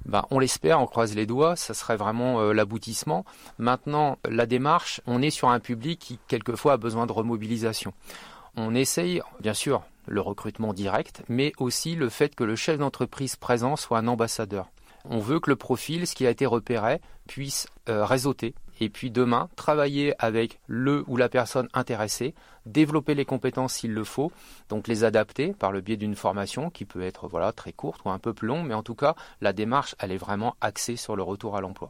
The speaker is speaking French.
On l'espère, on croise les doigts, ça serait vraiment l'aboutissement. Maintenant, la démarche, on est sur un public qui quelquefois a besoin de remobilisation. On essaye, bien sûr, le recrutement direct, mais aussi le fait que le chef d'entreprise présent soit un ambassadeur. On veut que le profil, ce qui a été repéré, puisse réseauter et puis demain travailler avec le ou la personne intéressée, développer les compétences s'il le faut, donc les adapter par le biais d'une formation qui peut être très courte ou un peu plus longue, mais en tout cas la démarche elle est vraiment axée sur le retour à l'emploi.